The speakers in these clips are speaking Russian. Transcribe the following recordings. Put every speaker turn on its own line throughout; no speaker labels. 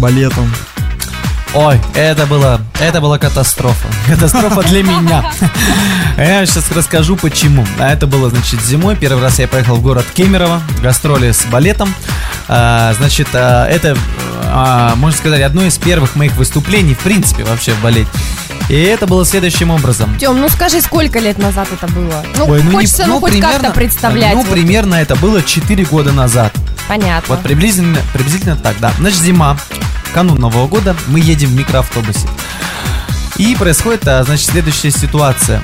балетом.
Ой, это была катастрофа. Катастрофа для меня. Я сейчас расскажу почему. Это было, значит, зимой. Первый раз я поехал в город Кемерово. Гастроли с балетом. Значит, это, можно сказать, одно из первых моих выступлений, в принципе, вообще в балете. И это было следующим образом.
Тём, ну скажи, сколько лет назад это было?
Ой,
хочется, хоть
примерно,
как-то представлять.
Ну, примерно это было 4 года назад.
Понятно.
Вот приблизительно так, да. Значит, зима, канун Нового года, мы едем в микроавтобусе. И происходит, значит, следующая ситуация.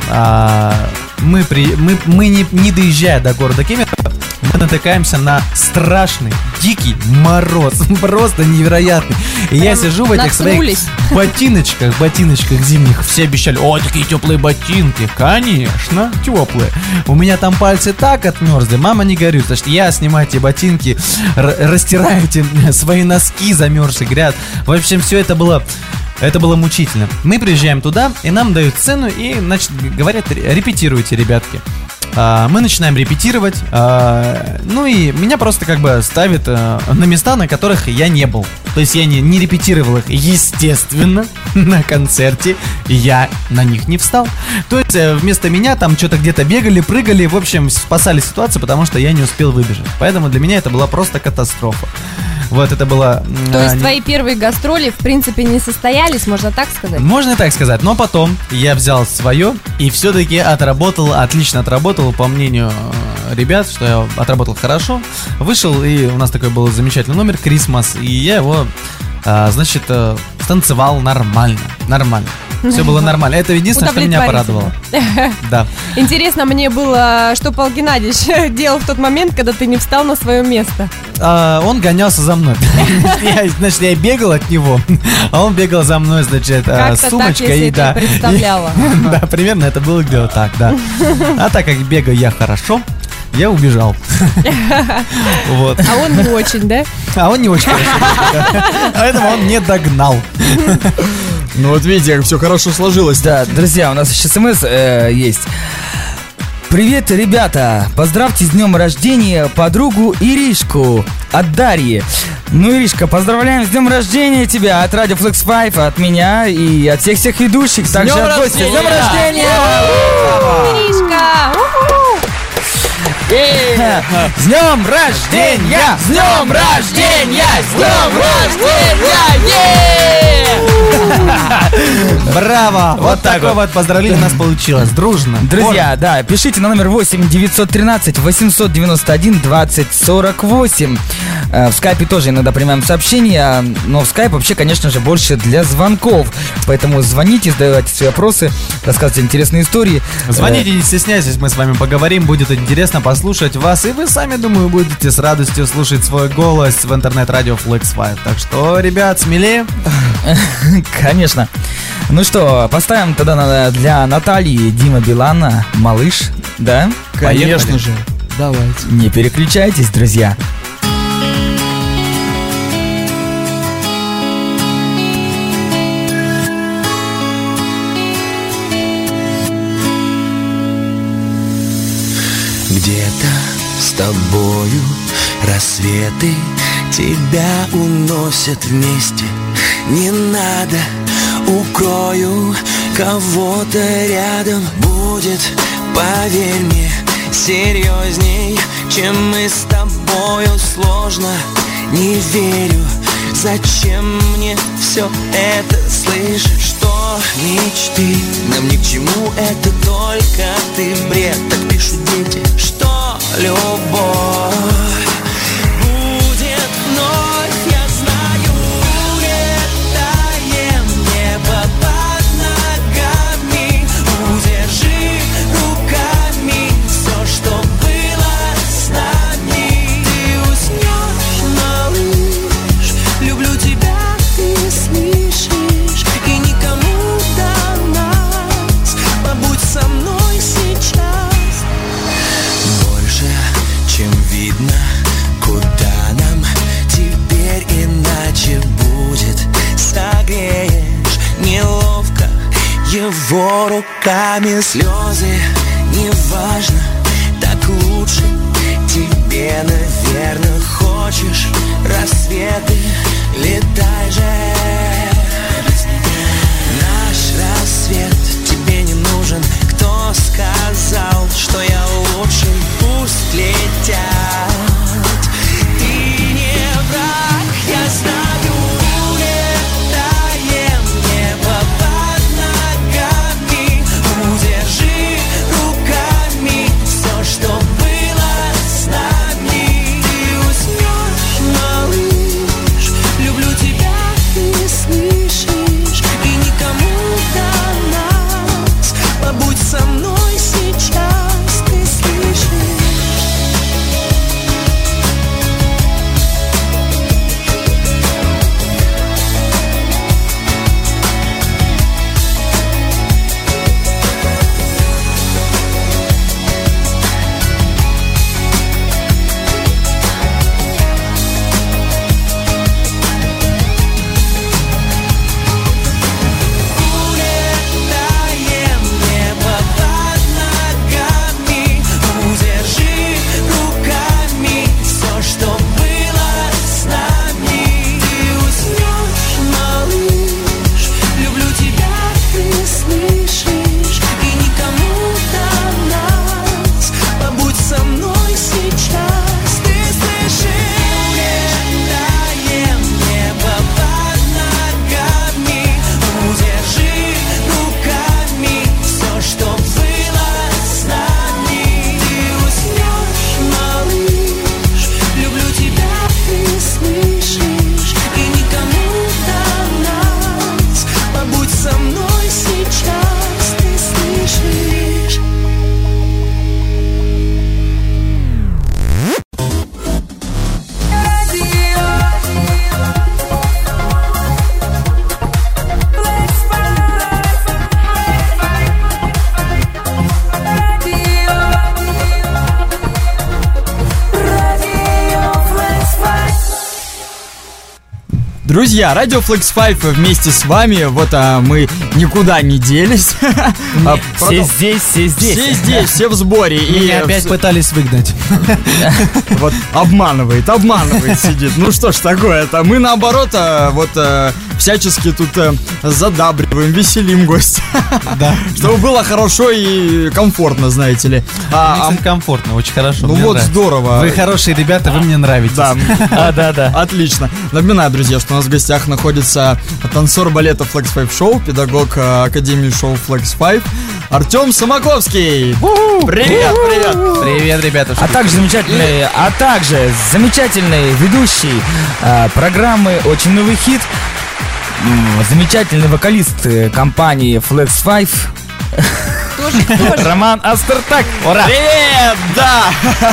Мы не доезжая до города Кемерово, мы натыкаемся на страшный, дикий мороз. Просто невероятный. И я сижу в этих своих ботиночках зимних. Все обещали: о, такие теплые ботинки. Конечно, теплые. У меня там пальцы так отмерзли. Мама, не горюй. Значит, я снимаю эти ботинки, растираю эти свои носки замерзшие, грязь. В общем, все это было мучительно. Мы приезжаем туда, и нам дают сцену, и, значит, говорят: репетируйте, ребятки. Мы начинаем репетировать. Ну и меня просто как бы ставят на места, на которых я не был. То есть я не репетировал их, естественно, на концерте. Я на них не встал. То есть вместо меня там что-то где-то бегали, прыгали. В общем, спасали ситуацию, потому что я не успел выбежать. Поэтому для меня это была просто катастрофа. Вот это было...
То есть твои первые гастроли, в принципе, не состоялись, можно так сказать?
Можно и так сказать, но потом я взял свое и все-таки отлично отработал, по мнению ребят, что я отработал хорошо. Вышел, и у нас такой был замечательный номер «Крисмас», и я его, значит, станцевал нормально. Все было нормально. Это единственное, что меня порадовало. Да.
Интересно мне было, что Павел Геннадьевич делал в тот момент, когда ты не встал на свое место.
Он гонялся за мной. Значит, я бегал от него, а он бегал за мной, значит, с сумочкой.
Как-то так, если ты представляла.
Да, примерно это было где-то так, да. А так как бегаю я хорошо, я убежал. Вот.
А он не очень, да?
А он не очень хорошо. Поэтому он не догнал.
Ну вот видите, как все хорошо сложилось.
Да, друзья, у нас еще СМС есть. Привет, ребята! Поздравьте с днем рождения подругу Иришку от Дарьи. Ну, Иришка, поздравляем с днем рождения тебя от Радио Flex 5, от меня и от всех ведущих. Также от гостя. С днем рождения!
Иришка!
С днем рождения! С днем рождения! С днем рождения!
Браво! Вот такое вот поздравление у нас получилось. Дружно.
Друзья, да, пишите на номер 8 913 891 20 48. В скайпе тоже иногда принимаем сообщения, но в скайп вообще, конечно же, больше для звонков. Поэтому звоните, задавайте свои вопросы, рассказывайте интересные истории.
Звоните, не стесняйтесь, мы с вами поговорим. Будет интересно послушать вас. И вы сами, думаю, будете с радостью слушать свой голос в интернет-радио Flex 5. Так что, ребят, смелее.
Конечно. Ну что, поставим тогда для Натальи Дима Билана «Малыш», да?
Конечно же. Давайте.
Не переключайтесь, друзья.
Где-то с тобою рассветы тебя уносят вместе. Не надо, укрою кого-то рядом. Будет, поверь мне, серьезней, чем мы с тобою. Сложно, не верю, зачем мне все это слышать? Что мечты нам ни к чему, это только ты бред. Так пишут дети, что любовь будет вновь, я знаю. Улетаем, небо под ногами. Удержи руками все, что было с нами. Ты уснешь, малыш, люблю тебя, ты слышишь. И никому до нас, побудь со мной сейчас. Больше, чем видно, куда нам теперь иначе будет. Согреешь неловко его руками. Слезы, неважно, так лучше тебе, наверное. Хочешь рассветы, летай же
Друзья, радио Flex 5 вместе с вами. Вот мы никуда не делись.
Все здесь.
Все здесь, все в сборе.
И опять пытались выгнать.
Вот обманывает сидит. Ну что ж такое-то? Мы наоборот всячески тут задабриваем, веселим гостя.
Да.
Чтобы было хорошо и комфортно, знаете ли.
Мне комфортно, очень хорошо.
Ну вот здорово.
Вы хорошие ребята, вы мне нравитесь.
Да.
Да.
Отлично. Напоминаю, друзья, что у нас в гостях находится танцор балета Flex 5 Show, педагог Академии шоу Flex 5 Артем Самаковский. Привет.
Привет, ребята.
А также замечательный ведущий программы «Очень новый хит», замечательный вокалист компании Flex 5 Роман Астертак. Ура!
Привет, да.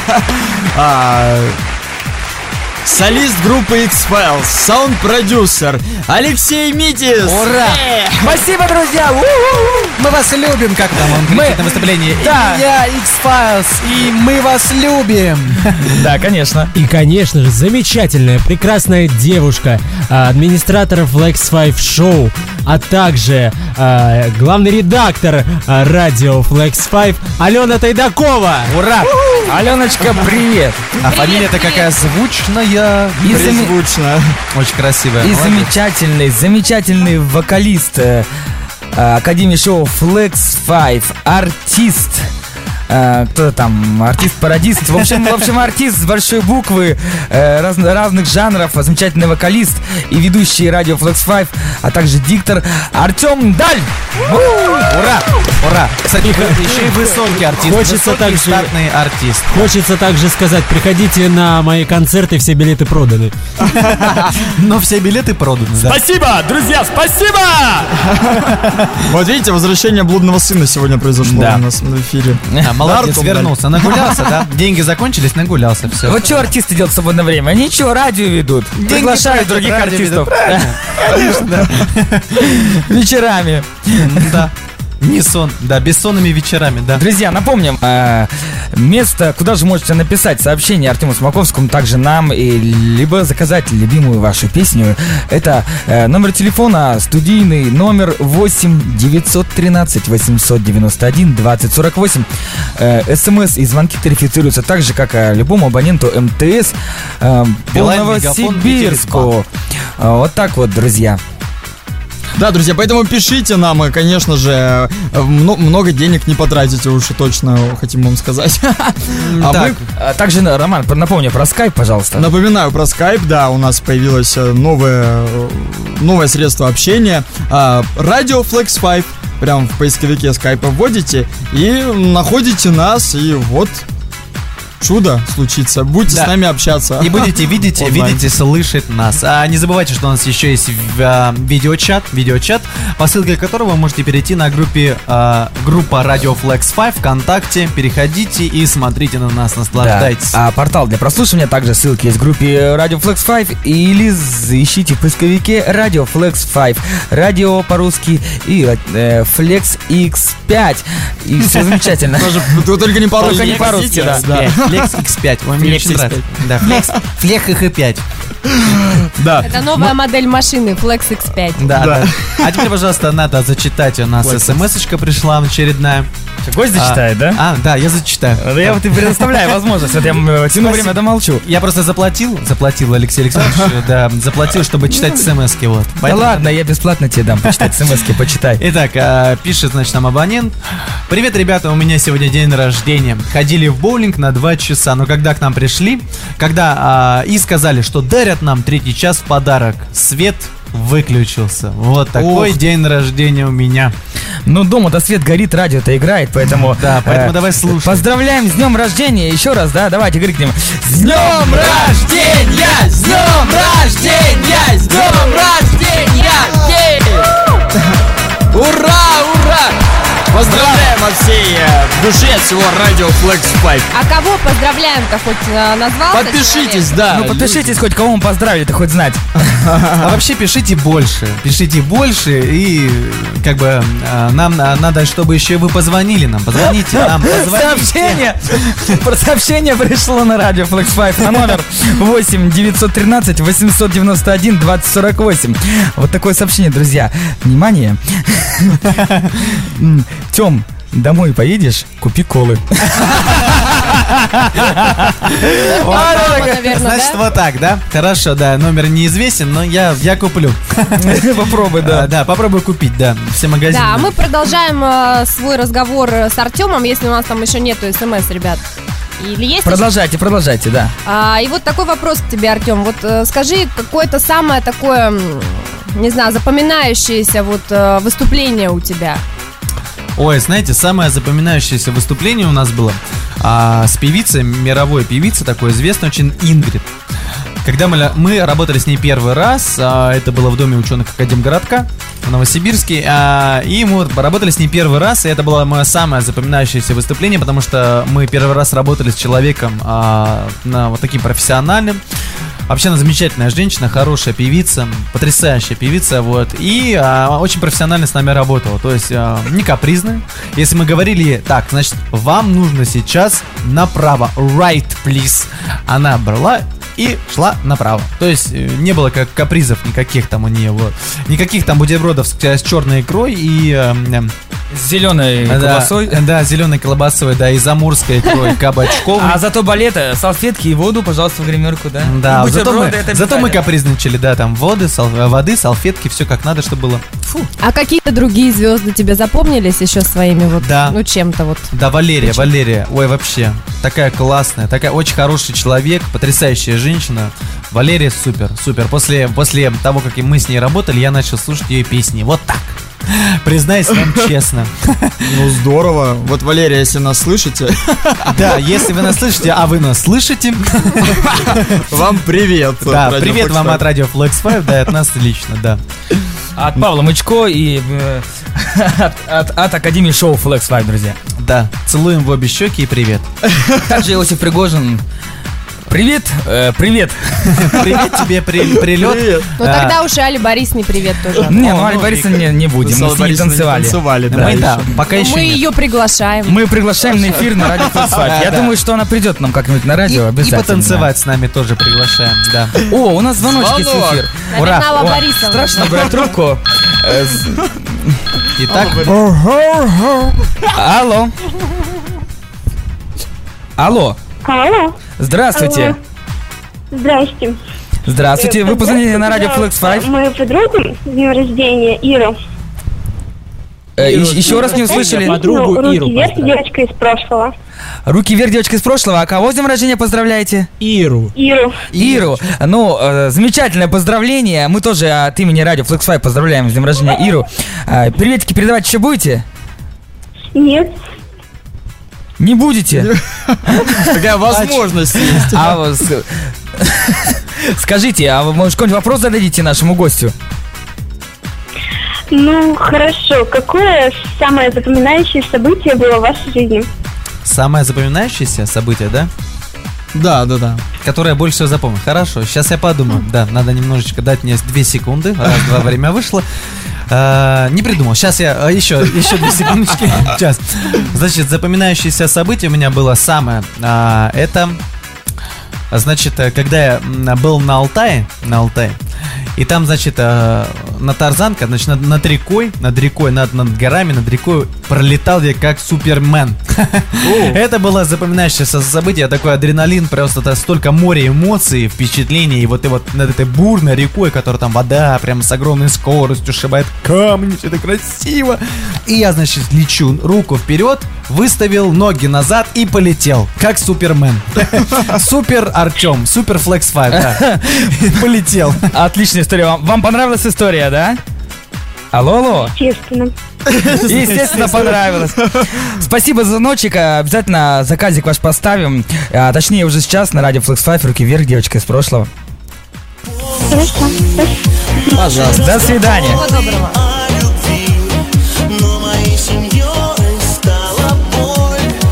Солист группы X-Files, саунд-продюсер Алексей Митис.
Ура! Спасибо, друзья!
Мы вас любим, как там он кричит на выступлении.
Да.
Я X-Files, и мы вас любим.
Да, конечно.
И, конечно же, замечательная, прекрасная девушка, администратор Flex 5 Show, а также главный редактор радио Flex 5 Алена Тайдакова.
Ура! Аленочка, привет!
А фамилия-то какая звучная.
Призвучно.
Очень красивая.
И
молодец.
замечательный вокалист Академии шоу Flex 5, артист. Кто там? Артист-пародист. В общем, артист с большой буквы, разных жанров, замечательный вокалист и ведущий радио Flex 5, а также диктор Артем Даль.
Ура! Кстати, еще и высокий артист.
Хочется также
статный артист.
Хочется также сказать, приходите на мои концерты, все билеты проданы.
Но все билеты проданы, да.
Спасибо, друзья, спасибо! Вот видите, возвращение блудного сына сегодня произошло у нас в эфире.
Молодец, вернулся, нагулялся, да? Деньги закончились, нагулялся, все.
Вот что артисты делают в свободное время? Ничего, радио ведут. Приглашают других артистов. Вечерами.
Да. Не сон, да, бессонными вечерами, да.
Друзья, напомним, место, куда же можете написать сообщение Артему Самаковскому, также нам, либо заказать любимую вашу песню. Это номер телефона, студийный номер 8 913 891 2048. СМС и звонки тарифицируются так же, как любому абоненту МТС по Новосибирску. Вот так вот, друзья.
Да, друзья, поэтому пишите нам, и, конечно же, много денег не потратите, уж и точно хотим вам сказать.
Также, Роман, напомни про скайп, пожалуйста.
Напоминаю про скайп, да, у нас появилось новое средство общения. Радио Flex 5, прям в поисковике скайпа вводите и находите нас, и вот... чудо случится. Будете с нами общаться.
И будете видеть, слышать нас. А не забывайте, что у нас еще есть видеочат, по ссылке которого вы можете перейти на группа Radio Flex 5 ВКонтакте. Переходите и смотрите на нас, наслаждайтесь.
Да. А портал для прослушивания также ссылки есть в группе Radio Flex 5 или ищите в поисковике Radio Flex 5. Радио по-русски и Flex X5. И все замечательно.
Только не по-русски.
Только не по-русски, да.
Flex X5. Ой, мне очень нравится. Да, Flex X5.
Да.
Это новая модель машины Flex X5.
Да. А теперь, пожалуйста, надо зачитать. У нас смс-очка пришла очередная.
Гость зачитает, да?
Да, я зачитаю.
Я вот и предоставляю возможность. Вот я тяну время, домолчу.
Я просто заплатил Алексею Александровичу, да, заплатил, чтобы читать смс-ки, вот.
Да ладно, я бесплатно тебе дам, почитать смс-ки, почитай.
Итак, пишет, значит, нам абонент. Привет, ребята, у меня сегодня день рождения. Ходили в боулинг на 2 часа, но когда к нам пришли, и сказали, что дарят нам 3-й час в подарок, свет выключился. Вот такой день рождения у меня.
Ну, дома-то свет горит, радио-то играет, поэтому...
Да, поэтому давай слушай.
Поздравляем с днем рождения еще раз, да? Давайте крикнем. С днем рождения! С днем рождения! С днем рождения!
Ура, ура! Поздравляем от всей души от всего радио Flex 5.
А кого поздравляем-то хоть назвался?
Подпишитесь,
человек?
да.
Ну подпишитесь, хоть кого мы поздравили, хоть знать.
А вообще пишите больше и как бы нам надо, чтобы еще вы позвонили нам. Позвоните нам, позвоните.
Сообщение пришло на радио Flex 5 на номер 8 913 891 2048. Вот такое сообщение, друзья. Внимание. Тём, домой поедешь, купи колы.
Мама, наверное,
Значит,
да?
вот так, да? Хорошо, да, номер неизвестен, но я куплю.
Попробуй, да.
Да, попробую купить, да, все магазины.
Да, мы продолжаем свой разговор с Артемом, если у нас там еще нету смс, ребят. Или есть?
Продолжайте, да.
И вот такой вопрос к тебе, Артем. Вот скажи, какое-то самое такое, не знаю, запоминающееся вот выступление у тебя?
Ой, знаете, самое запоминающееся выступление у нас было с певицей, мировой певицей, такой известной очень, Ингрид. Когда мы работали с ней первый раз, это было в Доме ученых Академгородка в Новосибирске, и мы работали с ней первый раз, и это было мое самое запоминающееся выступление, потому что мы первый раз работали с человеком вот таким профессиональным. Вообще она замечательная женщина, хорошая певица, потрясающая певица, вот, и очень профессионально с нами работала, то есть не капризная. Если мы говорили, так, значит, вам нужно сейчас направо, right, please, она брала и шла направо. То есть не было как капризов никаких там у нее, вот, никаких там бутербродов с черной икрой и...
С зеленой колбасой.
Да, зеленой колбасой, да, и заморской икрой кабачковой.
А зато балета, салфетки и воду, пожалуйста, в гримерку, да?
Да,
И
зато
бутерброды, это
мы
обязательно.
капризничали, да, там воды, салфетки, все как надо, чтобы было. Фу.
А какие-то другие звезды тебе запомнились еще своими вот,
Да.
ну чем-то вот?
Да, Валерия, ой, вообще, такая классная, такая очень хороший человек, потрясающая женщина. Валерия супер. После того, как мы с ней работали, я начал слушать ее песни. Вот так. Признаюсь вам честно.
Ну здорово. Вот, Валерия, если нас слышите,
Да, если вы нас слышите, а вы нас слышите,
вам привет.
да,
Радио
привет
Flex
вам
5.
от радио Flex 5, да, от нас лично, да.
От Павла Мычко и от Академии шоу Flex 5, друзья.
Да, целуем в обе щеки и привет.
Также Иосиф Пригожин. Привет.
Привет тебе, прилет.
Привет.
Ну тогда уж и Али Борисовне привет тоже.
Не,
О,
ну Али
ну,
Борисовна не будем, мы с ней не танцевали.
да.
Мы, да,
еще.
пока еще
Мы
нет.
ее приглашаем.
Мы приглашаем на эфир на радио Flex 5. Я
Да.
думаю, что она придет к нам как-нибудь на радио
И
обязательно.
потанцевать с нами тоже приглашаем, да.
О, у нас звоночек есть в
Звонок.
эфир.
Наверное, Алла
О,
Борисовна.
страшно брать трубку.
Итак,
Алло. Алло.
Алло.
Здравствуйте.
Алло. Здрасте.
Здравствуйте. Вы позвонили на радио Flex 5.
Мою подругу с днем рождения, Иру.
Еще раз не услышали.
Подругу
Ну, руки
Иру
вверх,
поздравь.
девочка из прошлого.
Руки вверх, девочка из прошлого. А кого с днем рождения поздравляете?
Иру.
Иру.
Иру. Ну, замечательное поздравление. Мы тоже от имени радио Flex 5 поздравляем с днем рождения Иру. Приветики передавать еще будете?
Нет.
Не будете?
Такая возможность есть.
А вот скажите, а вы, может, какой-нибудь вопрос зададите нашему гостю?
Ну, хорошо. Какое самое запоминающее событие было в вашей жизни?
самое запоминающееся событие, да?
Да.
Которое я больше всего запомнил. Хорошо, сейчас я подумаю. Да, надо немножечко дать мне 2 секунды. Раз-два, время вышло. Не придумал. Сейчас я еще 2 секундочки. Сейчас. Значит, запоминающееся событие у меня было самое. Это, значит, когда я был на Алтае, и там, значит, на Тарзанке, значит, над рекой, над горами, над рекой пролетал я как Супермен. Это было запоминающееся событие, такой адреналин, просто столько моря эмоций, впечатлений, и вот над этой бурной рекой, которая там вода прям с огромной скоростью шибает камни, все это красиво. И я, значит, лечу, руку вперед, выставил ноги назад и полетел, как Супермен. Супер Артем, Супер Flex 5, да. Полетел.
Отличная история. Вам понравилась история, да? Алло.
Естественно.
Естественно, понравилось. Спасибо за звоночек. Обязательно заказик ваш поставим. Точнее, уже сейчас на радио Flex 5. Руки вверх, девочка из прошлого.
Хорошо.
Пожалуйста.
До свидания.
Всего доброго.
Но моей семьей стала боль.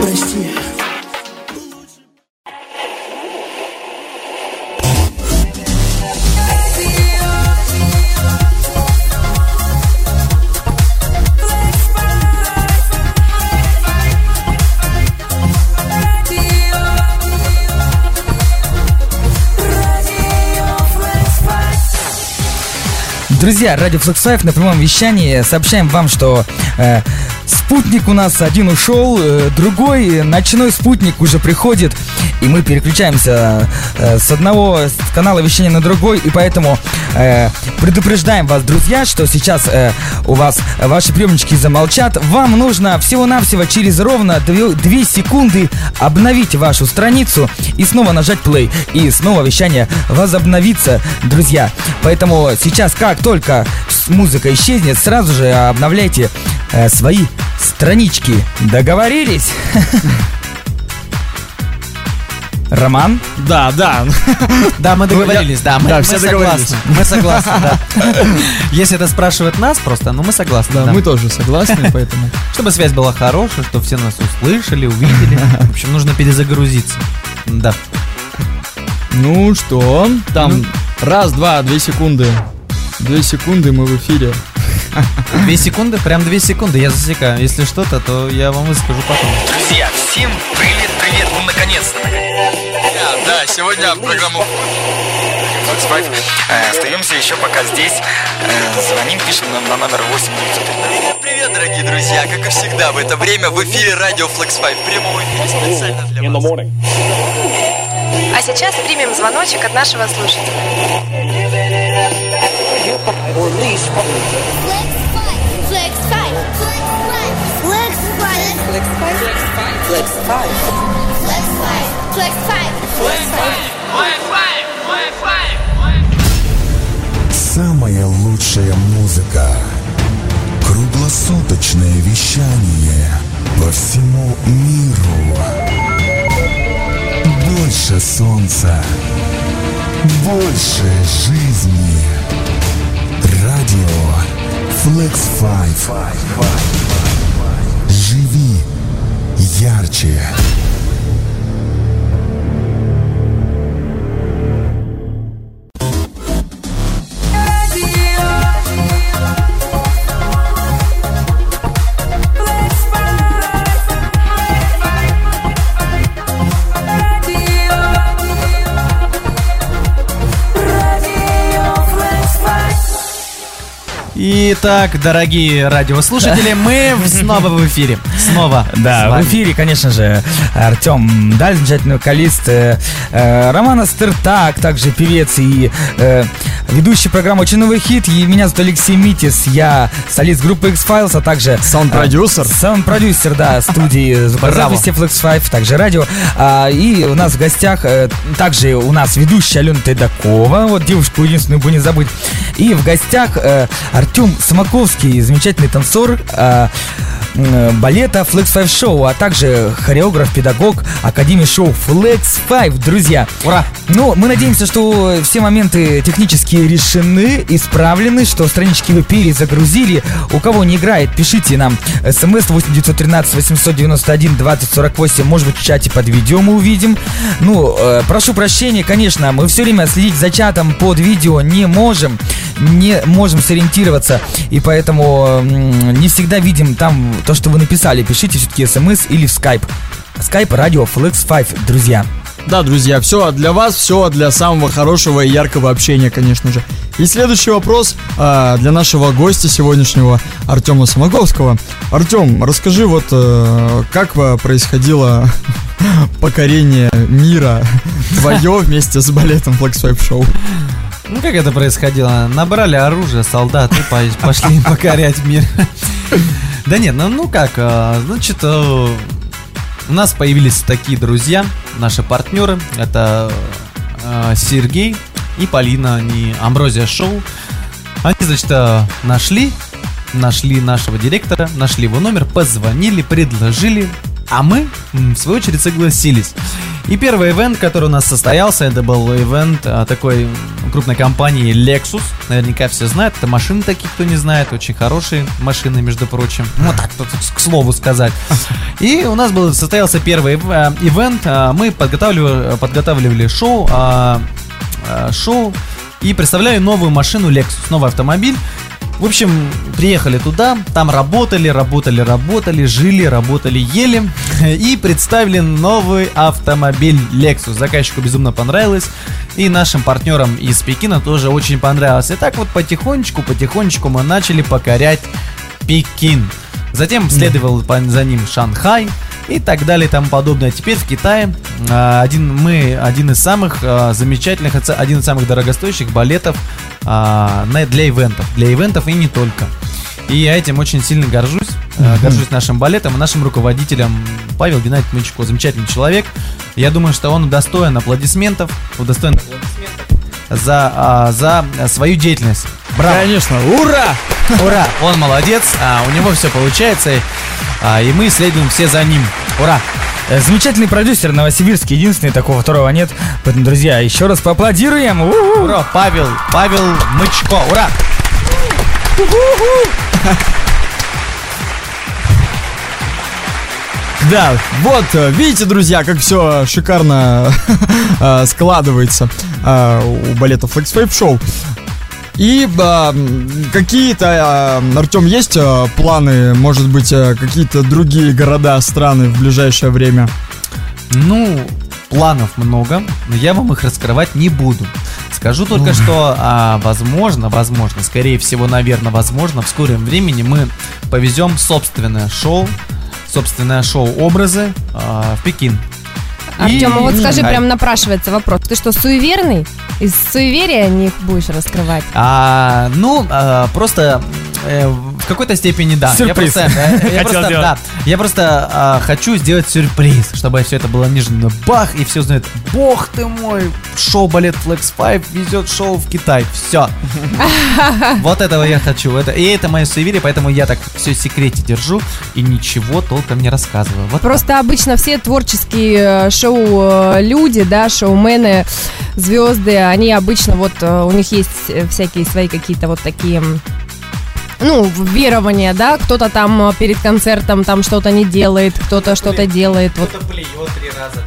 прости.
Друзья, радио Flex 5 на прямом вещании. Сообщаем вам, что спутник у нас один ушел, другой ночной спутник уже приходит, и мы переключаемся с одного канала вещания на другой, и поэтому предупреждаем вас, друзья, что сейчас у вас ваши приемнички замолчат. Вам нужно всего-навсего через ровно 2 секунды обновить вашу страницу и снова нажать play, и снова вещание возобновится, друзья. Поэтому сейчас, как только музыка исчезнет, сразу же обновляйте свои странички. Договорились? Роман?
Да.
Да, мы договорились, мы
все
согласны.
договорились.
Мы согласны, да. Если это спрашивает нас просто, мы согласны.
Да, мы тоже согласны, поэтому...
Чтобы связь была хорошая, чтобы все нас услышали, увидели. В общем, нужно перезагрузиться. Да.
Ну что, там, раз, два, 2 секунды. 2 секунды, мы в эфире.
2 секунды? Прям 2 секунды, я засекаю. Если что-то, то я вам выскажу потом.
Друзья, всем привет, ну наконец-то. Да, сегодня программу Flex 5. Остаемся еще пока здесь. Звоним, пишем нам на номер 8903.
Привет, дорогие друзья! Как и всегда, в это время в эфире радио Flex 5. В прямом эфире специально для вас.
А сейчас примем звоночек от нашего слушателя.
Самая лучшая музыка. Круглосуточное вещание по всему миру. Больше солнца, больше жизни. Радио Flex 5. Живи ярче.
Итак, дорогие радиослушатели, мы снова в эфире. Снова.
Да, в эфире, конечно же, Артем Даль, замечательный вокалист, Роман Астертак, также певец и ведущий программы «Очень новый хит». И меня зовут Алексей Митис, я солист группы X-Files, а также
саунд-продюсер.
Саунд-продюсер, да, студии звукозаписи Flex 5, также радио. И у нас в гостях также у нас ведущая Алена Тайдакова, вот девушку единственную бы не забыть. И в гостях Артем Самаковский, замечательный танцор балета Flex 5 Show, а также хореограф, педагог Академии шоу Flex 5, друзья.
Ура!
Ну, мы надеемся, что все моменты технически решены, исправлены, что странички вы перезагрузили. У кого не играет, пишите нам смс 8913 891 2048, может быть, в чате под видео мы увидим. Ну, прошу прощения, конечно, мы все время следить за чатом под видео не можем сориентироваться, и поэтому не всегда видим там то, что вы написали. Пишите все-таки смс или в Skype. Skype радио Flex 5, друзья.
Да, друзья, все для вас, все для самого хорошего и яркого общения, конечно же. И следующий вопрос для нашего гостя сегодняшнего, Артема Самаковского. Артем, расскажи, вот как происходило покорение мира твое вместе с балетом Flex 5 Show?
Ну, как это происходило? Набрали оружие, солдаты, пошли покорять мир. Да нет, ну как, значит, у нас появились такие друзья, наши партнеры. Это Сергей и Полина, они Амброзия Шоу. Они, значит, нашли нашего директора, нашли его номер, позвонили, предложили, а мы, в свою очередь, согласились. И первый ивент, который у нас состоялся, это был ивент такой крупной компании Lexus. Наверняка все знают, это машины такие, кто не знает, очень хорошие машины, между прочим. Вот так, к слову сказать. И у нас состоялся первый ивент. Мы подготавливали шоу и представляли новую машину Lexus, новый автомобиль. В общем, приехали туда, там работали, жили, работали, ели и представили новый автомобиль Lexus. Заказчику безумно понравилось, и нашим партнерам из Пекина тоже очень понравилось. И так вот потихонечку мы начали покорять Пекин. Затем следовал за ним Шанхай и так далее и тому подобное. Теперь в Китае один из самых замечательных, один из самых дорогостоящих балетов для ивентов и не только. И я этим очень сильно горжусь. Горжусь нашим балетом и нашим руководителем Павел Геннадьевич Мычко. Замечательный человек. Я думаю, что он удостоен аплодисментов за свою деятельность. Браво!
Конечно, ура!
Ура! Он молодец, у него все получается, и мы следуем все за ним. Ура!
Замечательный продюсер Новосибирский, единственный, такого второго нет. Поэтому, друзья, еще раз поаплодируем.
Ура! Павел Мычко, ура!
Да, вот, видите, друзья, как все шикарно складывается у балета Flex 5 Show. И какие-то, Артем, есть планы, может быть, какие-то другие города, страны в ближайшее время?
Ну, планов много, но я вам их раскрывать не буду. Скажу только, что возможно, скорее всего, наверное, возможно, в скором времени мы повезем собственное шоу «Образы» в Пекин.
Артем, вот скажи, прям напрашивается вопрос. Ты что, суеверный? Из суеверия не будешь раскрывать?
Просто в какой-то степени да.
Сюрприз.
Я просто хочу сделать сюрприз, чтобы все это было неожиданно. Бах, и все знают: бог ты мой, шоу-балет Flex 5 везет шоу в Китай. Все. Вот этого я хочу. И это мое суеверие, поэтому я так все в секрете держу и ничего толком не рассказываю. Вот
просто так. Обычно все творческие шоу-люди, да, шоумены, звезды, они обычно вот у них есть всякие свои какие-то вот такие, верования, да, кто-то там перед концертом там что-то не делает, кто-то что-то делает.
Кто-то плюет 3 раза,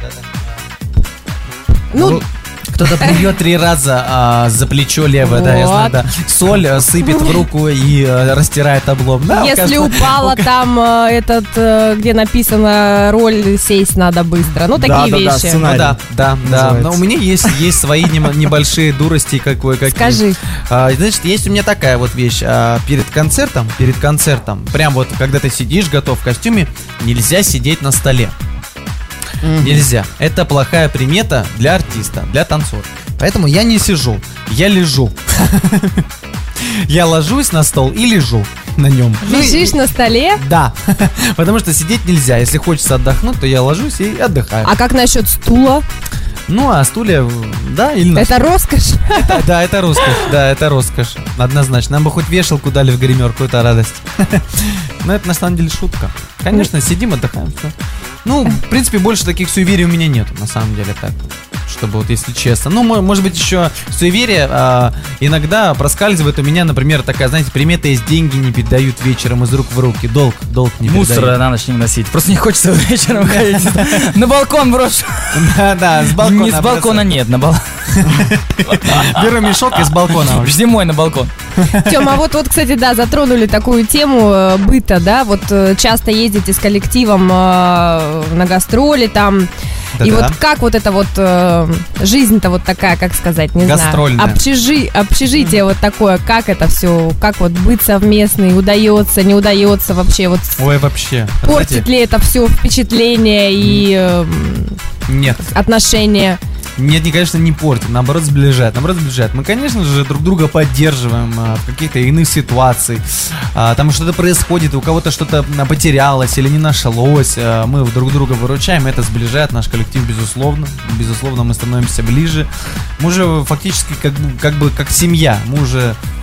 да. Кто-то плюет 3 раза за плечо левое, да, я знаю, да. Соль сыпет в руку и растирает облом. Да,
если упала там где написано роль, сесть надо быстро. Такие вещи.
Да. Но у меня есть свои небольшие дурости какие.
Скажи.
Значит, есть у меня такая вот вещь. Перед концертом, прям вот когда ты сидишь готов в костюме, нельзя сидеть на столе. Нельзя. Это плохая примета для артиста, для танцора. Поэтому я не сижу, я лежу. Я ложусь на стол и лежу на нем.
Лежишь на столе?
Да. Потому что сидеть нельзя. Если хочется отдохнуть, то я ложусь и отдыхаю.
А как насчет стула?
А стулья, да, или на
Это роскошь?
Да, это роскошь. Да, это роскошь. Однозначно. Нам бы хоть вешалку дали в гримерку, это радость. Но это на самом деле шутка. Конечно, сидим, отдыхаем, все. В принципе, больше таких суеверий у меня нету, на самом деле, так, чтобы вот, если честно. Может быть, еще суеверие иногда проскальзывает у меня, например, такая, знаете, примета есть: деньги не передают вечером из рук в руки, долг не передают.
Мусор на ночь не носить. Просто не хочется вечером ходить. На балкон брошу.
Да, с балкона.
Не с балкона, нет, на балкон.
Беру мешок и с балкона.
Зимой на балкон.
Тёма, вот, кстати, да, затронули такую тему быта, да, вот часто ездите с коллективом на гастроли там. И вот как вот это вот жизнь-то вот такая, как сказать, не знаю, общежитие вот такое, как это все, как вот быть совместный, удается, не удается вообще вот.
Ой, вообще.
Портит ли это все впечатление и
нет
отношения?
Нет, конечно, не портит, наоборот сближает. Мы, конечно же, друг друга поддерживаем в каких-то иных ситуациях. Там что-то происходит, у кого-то что-то потерялось или не нашлось. Мы друг друга выручаем, это сближает наш коллектив, безусловно. Безусловно, мы становимся ближе. Мы уже фактически как семья. Мы уже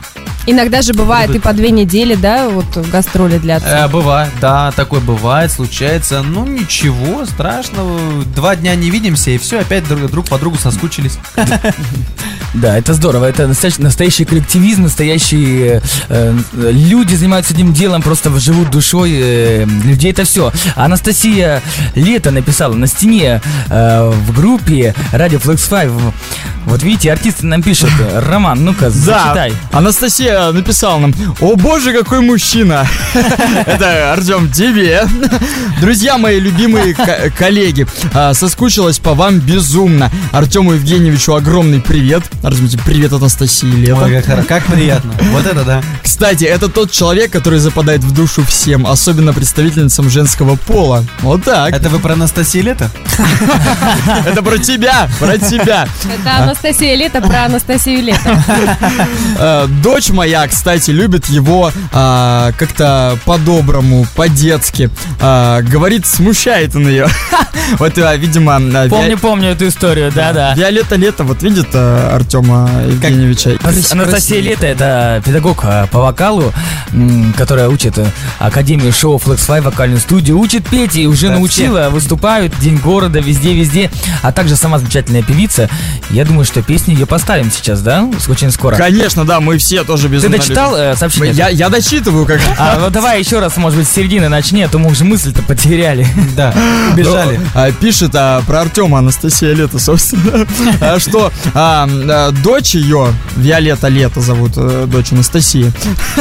Иногда же бывает и по 2 недели, да, вот гастроли для отца.
Бывает, да, такое бывает, случается. Ну, ничего страшного. 2 дня не видимся, и все, опять друг по другу соскучились.
Да, это здорово, это настоящий коллективизм, настоящие люди занимаются этим делом, просто живут душой людей, это все. Анастасия Лето написала на стене в группе Radio Flex 5. Вот видите, артисты нам пишут. Роман, ну-ка, зачитай.
Анастасия написала нам: о боже, какой мужчина. Это, Артем, тебе. Друзья мои, любимые коллеги, соскучилась по вам безумно. Артему Евгеньевичу огромный привет. Разумеется, привет, Анастасии Лето.
Ой, как приятно. Вот это да.
Кстати, это тот человек, который западает в душу всем, особенно представительницам женского пола. Вот так.
Это вы про Анастасию Лето?
Это про тебя, про тебя.
Это Анастасия Лето про Анастасию Лето.
Дочь моя, кстати, любит его как-то по-доброму, по-детски. Говорит, смущает он ее. Вот, видимо...
Помню эту историю, да.
Виолетта Лето, вот видит Артема Евгеньевича.
Анастасия Лето — это педагог по вокалу, которая учит Академию шоу Flex 5, вокальную студию, учит петь и уже научила, выступают День города, везде, а также сама замечательная певица. Я думаю, что песню ее поставим сейчас, да? Очень скоро.
Конечно, да, мы все тоже безумно.
Ты дочитал сообщение?
Я дочитываю как.
Ну давай еще раз, может быть, с середины начни, а то мы уже мысль-то потеряли.
Да, убежали.
Пишет про Артема Анастасия Лето, собственно, что дочь ее, Виолетта Лето зовут, дочь Анастасии,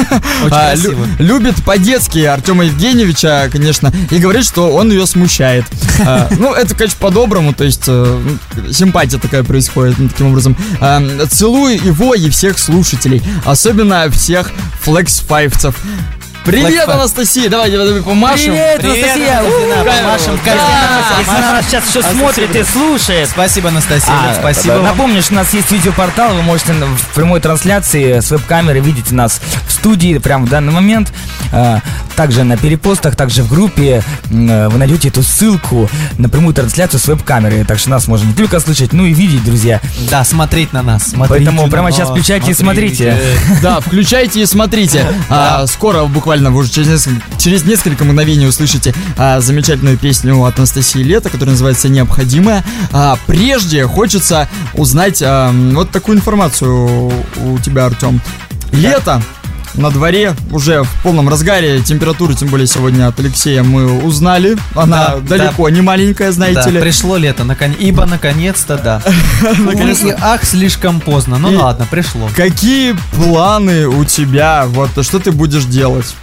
любит по-детски Артема Евгеньевича, конечно, и говорит, что он ее смущает. Ну, это, конечно, по-доброму, то есть симпатия такая происходит таким образом. Целую его и всех слушателей, особенно всех флекс-файвцев. Привет, Анастасия! Давай помашем.
Привет, Анастасия! Помашем. Если она нас сейчас еще смотрит и слушает.
Спасибо, Анастасия. Спасибо.
Напомню, что у нас есть видеопортал. Вы можете в прямой трансляции с веб-камеры видеть нас в студии прямо в данный момент. Также на перепостах, также в группе вы найдете эту ссылку на прямую трансляцию с веб-камеры. Так что нас можно не только слышать, но и видеть, друзья.
Да, смотреть на нас.
Поэтому прямо сейчас включайте и смотрите.
Да, включайте и смотрите. Скоро, буквально вы уже через несколько мгновений услышите замечательную песню от Анастасии Лето, которая называется «Необходимая». Прежде хочется узнать вот такую информацию у тебя, Артем. Лето на дворе, уже в полном разгаре, температуру, тем более сегодня от Алексея мы узнали. Она далеко не маленькая, знаете ли.
Пришло лето, ибо наконец-то, да. Ах, слишком поздно, ну ладно, пришло.
Какие планы у тебя? Вот, что ты будешь делать?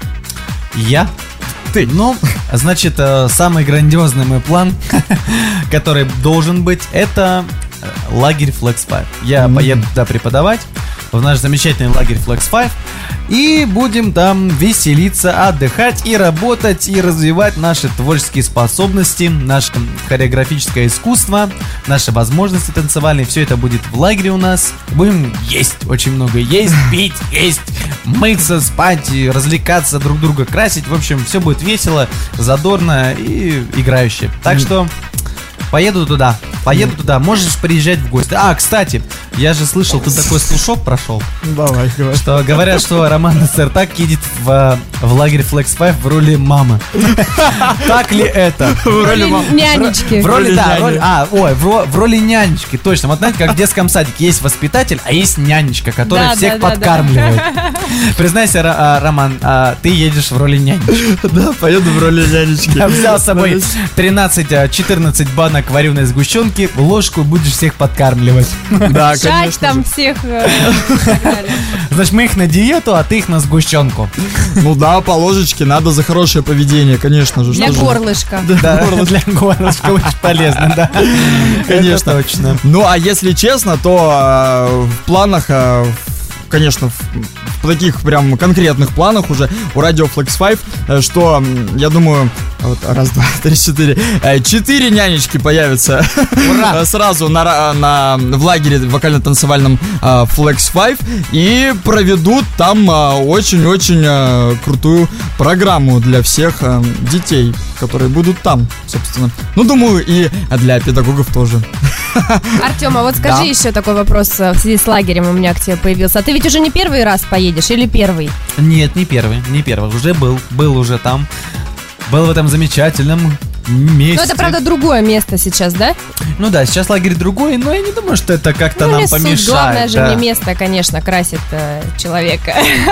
Я? Ты. Ну, значит, самый грандиозный мой план, который должен быть, это лагерь Flex 5. Я поеду туда преподавать, в наш замечательный лагерь Flex 5, и будем там веселиться, отдыхать и работать, и развивать наши творческие способности, наше хореографическое искусство, наши возможности танцевальные. Все это будет в лагере у нас. Будем есть, очень много есть, пить, есть, мыться, спать, и развлекаться, друг друга красить. В общем, все будет весело, задорно и играюще. Так что поеду туда. Можешь приезжать в гости. Кстати, я же слышал, тут такой слушок прошел.
Давай.
Что говорят, что Роман Насыртак едет в лагерь Flex 5 в роли мамы. Так ли это?
В роли нянечки.
В роли нянечки, точно. Вот знаете, как в детском садике есть воспитатель, а есть нянечка, которая всех подкармливает. Признайся, Роман, ты едешь в роли нянечки.
Да, поеду в роли нянечки.
Я взял с собой 13-14 банок вареной сгущенки, ложку, будешь всех подкармливать.
Да,
конечно. Там всех.
Значит, мы их на диету, а ты их на сгущенку.
Ну да, по ложечке надо за хорошее поведение, конечно же.
Для горлышка.
Да, для горлышка очень полезно, да.
Конечно.
Точно.
Ну, а если честно, то в планах, конечно, в таких прям конкретных планах уже у Radio Flex 5, что, я думаю, вот, 1, 2, 3, 4, 4 нянечки появятся сразу в лагере вокально-танцевальном Flex 5 и проведут там очень-очень крутую программу для всех детей, которые будут там, собственно. Ну, думаю, и для педагогов тоже.
Артем, а вот скажи еще такой вопрос в связи с лагерем у меня к тебе появился. А ты ведь уже не первый раз поедешь поедешь? Или первый?
Нет, не первый. Уже был уже там. Был в этом замечательном месте.
Ну, это, правда, другое место сейчас, да?
Ну да, сейчас лагерь другой, но я не думаю, что это как-то нам
не суть.
помешает.
Главное же не место, конечно, красит человека.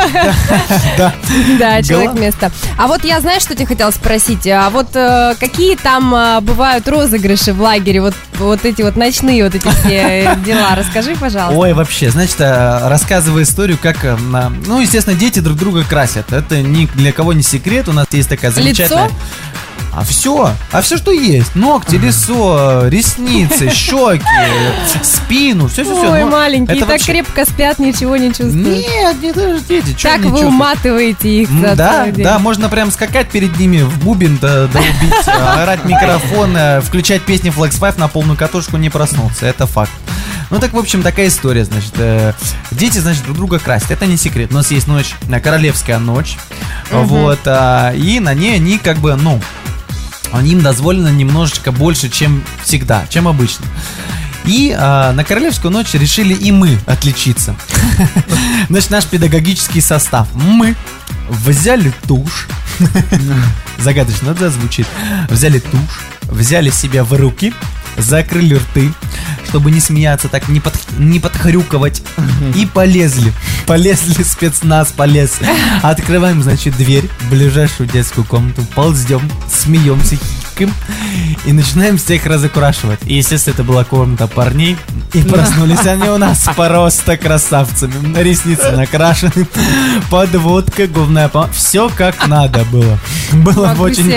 Да,
человек место. А вот я, знаешь, что тебе хотела спросить? А вот какие там бывают розыгрыши в лагере? Вот эти вот ночные вот эти все дела. Расскажи, пожалуйста.
Ой, вообще, значит, рассказываю историю, как, ну, естественно, дети друг друга красят. Это ни для кого не секрет. У нас есть такая замечательная...
Лицо?
А все, что есть. Ногти, лицо, ресницы, щеки, спину, все.
Ой, маленькие, так крепко спят, ничего не чувствуют.
Нет, не даже дети.
Так вы уматываете их.
Да, можно прям скакать перед ними в бубен, да убить, орать микрофон, включать песни Flex 5 на полную катушку, не проснуться. Это факт. Ну так, в общем, такая история, значит. Дети, значит, друг друга красят. Это не секрет. У нас есть ночь, королевская ночь. Вот. И на ней они как бы, ну, им дозволено немножечко больше, чем всегда, чем обычно. И на королевскую ночь решили и мы отличиться. Значит, наш педагогический состав. Мы взяли тушь. Загадочно, да, звучит. Взяли тушь, взяли себя в руки, закрыли рты, чтобы не смеяться, так не подхрюковать. И полезли. Спецназ полез. Открываем, значит, дверь в ближайшую детскую комнату, ползем, смеемся, хихикаем и начинаем всех разукрашивать. И, естественно, это была комната парней. И проснулись они у нас просто красавцами. Ресницы накрашены, подводка, губная помада. Все как надо было. Было очень...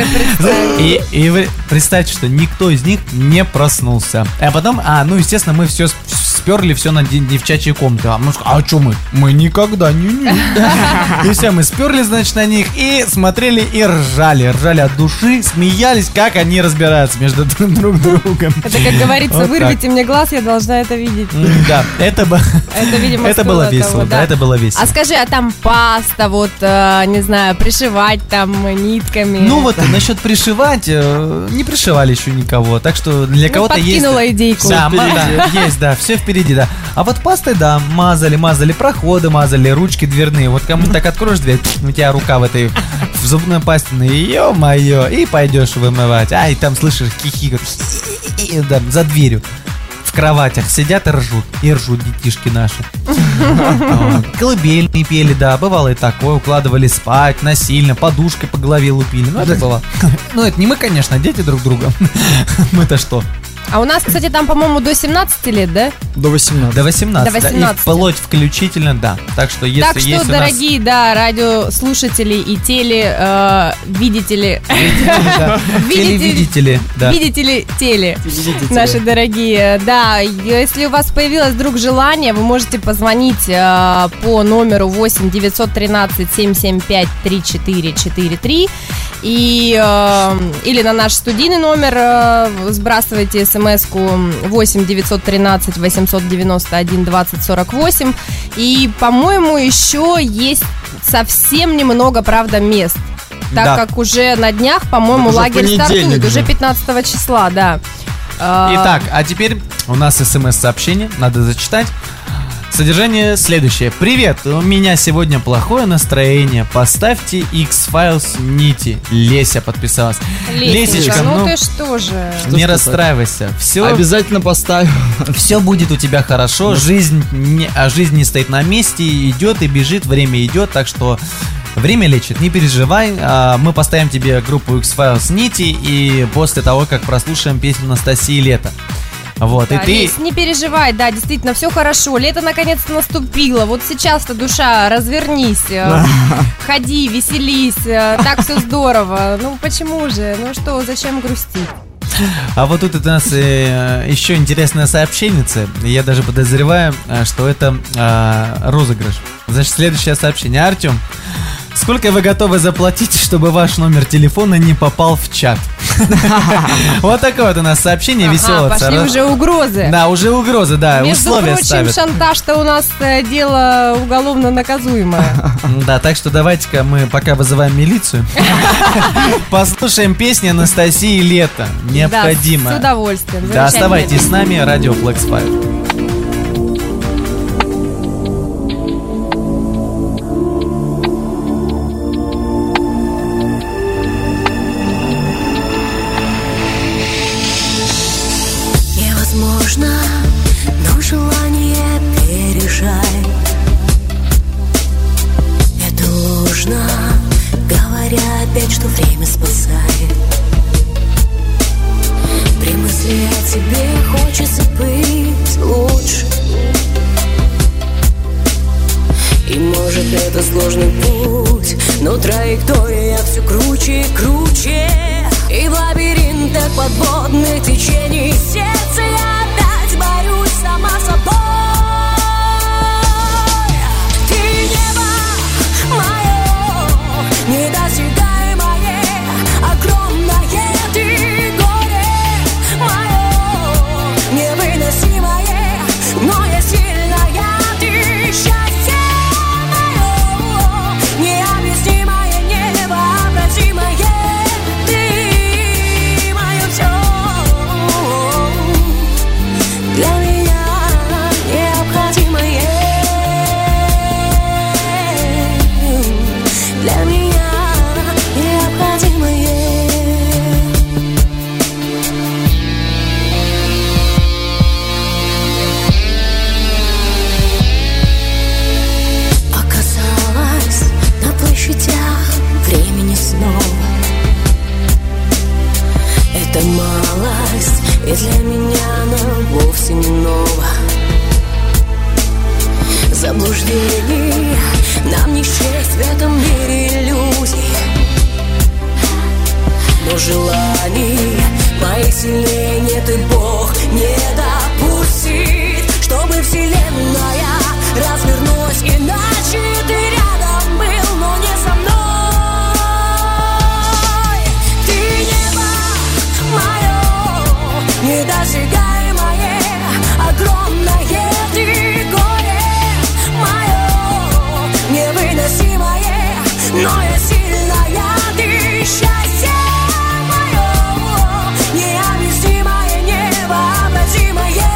И вы представьте, что никто из них не проснулся. А потом, ну, естественно, мы все сперли все на девчачьи комнаты. А что мы? Мы никогда не. И все, мы сперли, значит, на них и смотрели и ржали от души, смеялись, как они разбираются между друг другом.
Это, как говорится, вырвите мне глаз, я должна это видеть.
Да, это было весело, да, это было весело.
А скажи, а там паста, вот, не знаю, пришивать там нитками?
Ну вот, насчет пришивать, не пришивали еще никого, так что для кого-то есть...
подкинула идейку.
Да, есть, да, все впереди, да. А вот пастой, да, мазали проходы, мазали ручки дверные. Вот кому так откроешь дверь, у тебя рука в зубной пасте, ё-моё, и пойдешь вымывать. И там слышишь хихикают за дверью. В кроватях сидят и ржут детишки наши. Колыбельные пели, да, бывало и такое. Укладывали спать насильно, подушкой по голове лупили. Ну, это было. Ну, это не мы, конечно, дети друг друга. Мы-то что?
А у нас, кстати, там, по-моему, до 17 лет, да?
До 18.
До 18, да, и вплоть включительно, да. Так что, если
так что,
есть
дорогие, да, радиослушатели и телевидители, наши дорогие, да, если у вас появилось вдруг желание, вы можете позвонить по номеру 8 913 775 3443 или на наш студийный номер сбрасывайте смс-ку 8 913 891 20 48. И, по-моему, еще есть совсем немного, правда, мест. Так как уже на днях, по-моему, лагерь стартует. Уже 15 числа, да.
Итак, а теперь у нас смс-сообщение, надо зачитать. Содержание следующее. Привет, у меня сегодня плохое настроение. Поставьте X-Files Нити. Леся подписалась.
Лесечка, ну ты что же?
Не расстраивайся. Все
обязательно поставим.
Все будет у тебя хорошо. Жизнь не стоит на месте, идет и бежит, время идет, так что время лечит, не переживай. Мы поставим тебе группу X-Files Нити и после того, как прослушаем песню Анастасии «Лето». Вот,
да,
и ты...
Лесь, не переживай, да, действительно, все хорошо. Лето наконец-то наступило. Вот сейчас-то, душа, развернись, ходи, веселись, так все здорово. Ну, почему же? Ну что, зачем грустить?
А вот тут у нас еще интересное сообщенница. Я даже подозреваю, что это розыгрыш. Значит, следующее сообщение. Артем, сколько вы готовы заплатить, чтобы ваш номер телефона не попал в чат? Вот такое вот у нас сообщение веселое.
Пошли уже угрозы.
Да, уже угрозы, да, условия ставят.
Между прочим, шантаж-то у нас дело уголовно наказуемое.
Да, так что давайте-ка мы пока вызываем милицию. Послушаем песню Анастасии «Лето». Необходимо.
Да, с удовольствием.
Да, оставайтесь с нами, радио Flex 5.
опять, что время спасает. При мысли о тебе хочется быть лучше. И может это сложный путь, но траектория все круче и круче. И в лабиринтах подводных течений сердце я опять борюсь сама с собой. Ты небо мое, недосягаемое, огромное. Ты горе мое, невыносимое, но я сильная. Ты счастье мое, необъяснимое, невообразимое. Для меня необходимое, для меня необходимое. Оказалось на площадях времени снова. Это малость, и для меня она вовсе не нова. Заблуждений нам не счесть в этом мире иллюзий, но желаний моих сильнее нет, и Бог не допустит, чтобы вселенная развернулась иначе. Ты рядом был, но не со мной. Ты небо мое, недосягаемое, огромное. Ты горе мое, невыносимое, но я сильная. Ты счастье мое, необъяснимое, невообразимое.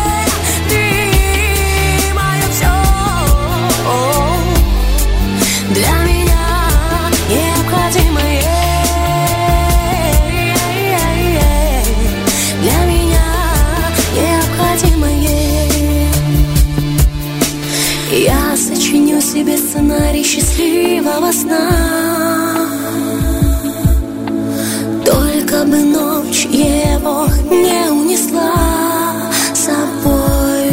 Ты мое все, для меня необходимое. Для меня необходимое. Я сочиню себе сценарий счастливого сна, только бы ночь его не унесла с собой.